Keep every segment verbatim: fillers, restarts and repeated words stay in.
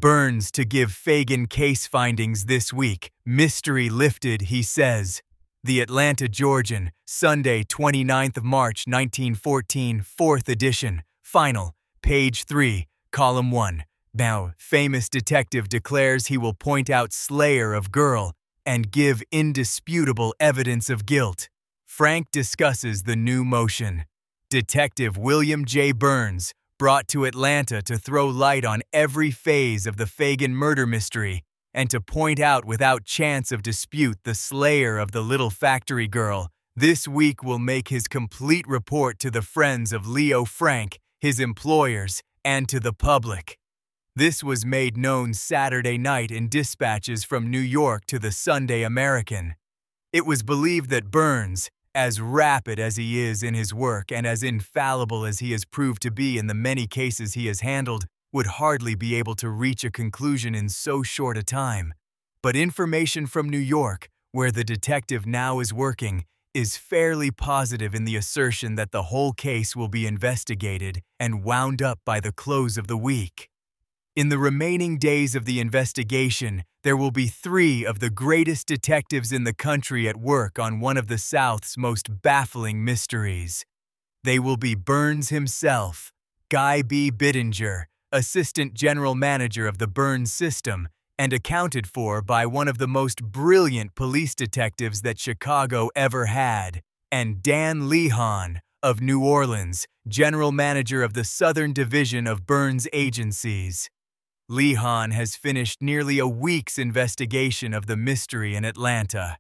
Burns to give Fagan case findings this week. Mystery lifted, he says. The Atlanta Georgian, Sunday, twenty-ninth of March, nineteen fourteen, fourth edition. Final, page three, column one. Now, famous detective declares he will point out slayer of girl and give indisputable evidence of guilt. Frank discusses the new motion. Detective William J. Burns, brought to Atlanta to throw light on every phase of the Fagan murder mystery and to point out without chance of dispute the slayer of the little factory girl, this week will make his complete report to the friends of Leo Frank, his employers, and to the public. This was made known Saturday night in dispatches from New York to the Sunday American. It was believed that Burns, as rapid as he is in his work and as infallible as he has proved to be in the many cases he has handled, would hardly be able to reach a conclusion in so short a time. But information from New York, where the detective now is working, is fairly positive in the assertion that the whole case will be investigated and wound up by the close of the week. In the remaining days of the investigation, there will be three of the greatest detectives in the country at work on one of the South's most baffling mysteries. They will be Burns himself, Guy B. Bittinger, Assistant General Manager of the Burns System, and accounted for by one of the most brilliant police detectives that Chicago ever had, and Dan Lehon of New Orleans, General Manager of the Southern Division of Burns Agencies. Lehon has finished nearly a week's investigation of the mystery in Atlanta.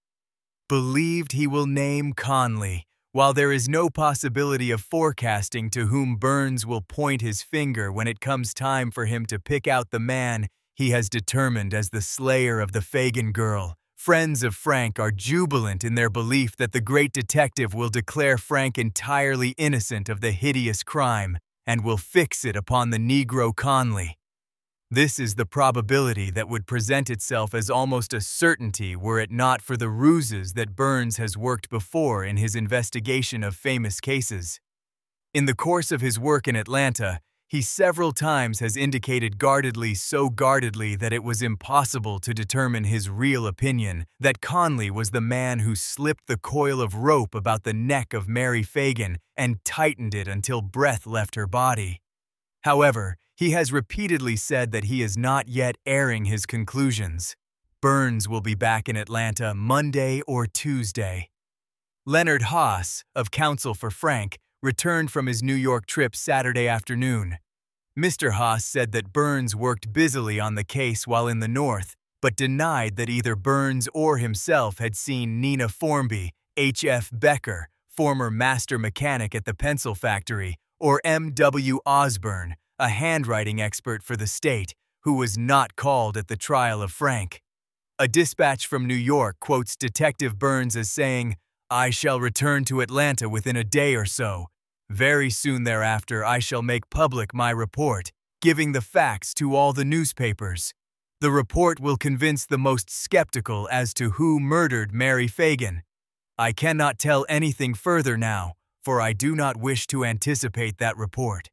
Believed he will name Conley, while there is no possibility of forecasting to whom Burns will point his finger when it comes time for him to pick out the man he has determined as the slayer of the Fagan girl. Friends of Frank are jubilant in their belief that the great detective will declare Frank entirely innocent of the hideous crime and will fix it upon the Negro Conley. This is the probability that would present itself as almost a certainty were it not for the ruses that Burns has worked before in his investigation of famous cases. In the course of his work in Atlanta, he several times has indicated guardedly so guardedly that it was impossible to determine his real opinion that Conley was the man who slipped the coil of rope about the neck of Mary Fagan and tightened it until breath left her body. However, he has repeatedly said that he is not yet airing his conclusions. Burns will be back in Atlanta Monday or Tuesday. Leonard Haas, of counsel for Frank, returned from his New York trip Saturday afternoon. Mister Haas said that Burns worked busily on the case while in the North, but denied that either Burns or himself had seen Nina Formby, H F Becker, former master mechanic at the pencil factory, or M W Osborne, a handwriting expert for the state, who was not called at the trial of Frank. A dispatch from New York quotes Detective Burns as saying, "I shall return to Atlanta within a day or so. Very soon thereafter I shall make public my report, giving the facts to all the newspapers. The report will convince the most skeptical as to who murdered Mary Fagan. I cannot tell anything further now, for I do not wish to anticipate that report.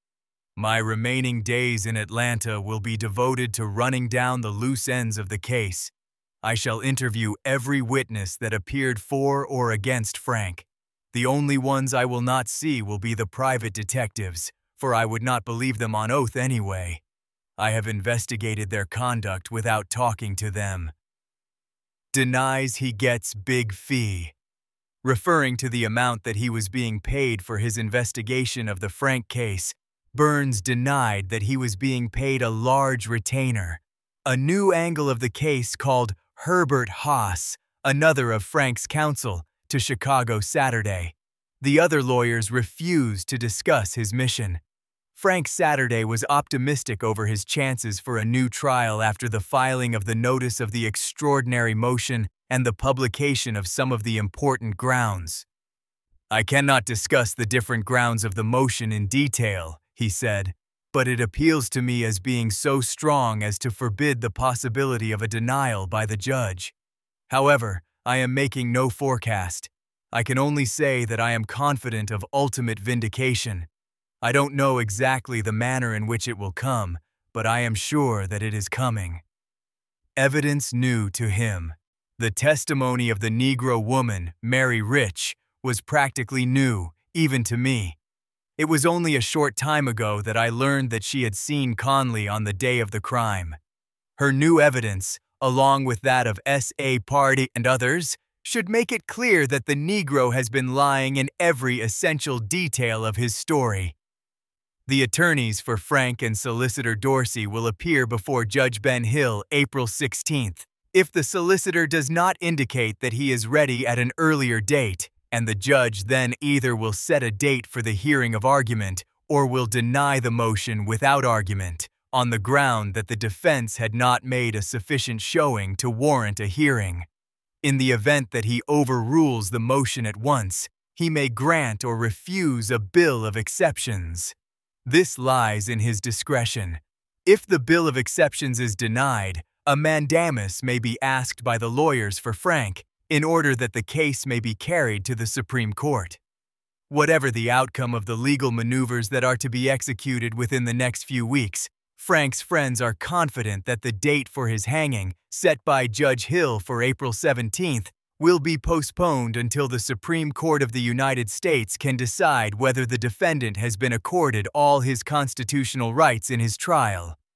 My remaining days in Atlanta will be devoted to running down the loose ends of the case. I shall interview every witness that appeared for or against Frank. The only ones I will not see will be the private detectives, for I would not believe them on oath anyway. I have investigated their conduct without talking to them." Denies he gets big fee. Referring to the amount that he was being paid for his investigation of the Frank case, Burns denied that he was being paid a large retainer. A new angle of the case called Herbert Haas, another of Frank's counsel, to Chicago Saturday. The other lawyers refused to discuss his mission. Frank Saturday was optimistic over his chances for a new trial after the filing of the notice of the extraordinary motion and the publication of some of the important grounds. "I cannot discuss the different grounds of the motion in detail," he said, "but it appeals to me as being so strong as to forbid the possibility of a denial by the judge. However, I am making no forecast. I can only say that I am confident of ultimate vindication. I don't know exactly the manner in which it will come, but I am sure that it is coming. Evidence new to him. The testimony of the Negro woman, Mary Rich, was practically new, even to me. It was only a short time ago that I learned that she had seen Conley on the day of the crime. Her new evidence, along with that of S A Pardee and others, should make it clear that the Negro has been lying in every essential detail of his story. The attorneys for Frank and Solicitor Dorsey will appear before Judge Ben Hill April sixteenth. If the solicitor does not indicate that he is ready at an earlier date, and the judge then either will set a date for the hearing of argument or will deny the motion without argument, on the ground that the defense had not made a sufficient showing to warrant a hearing. In the event that he overrules the motion at once, he may grant or refuse a bill of exceptions. This lies in his discretion. If the bill of exceptions is denied, a mandamus may be asked by the lawyers for Frank in order that the case may be carried to the Supreme Court. Whatever the outcome of the legal maneuvers that are to be executed within the next few weeks, Frank's friends are confident that the date for his hanging, set by Judge Hill for April seventeenth, will be postponed until the Supreme Court of the United States can decide whether the defendant has been accorded all his constitutional rights in his trial.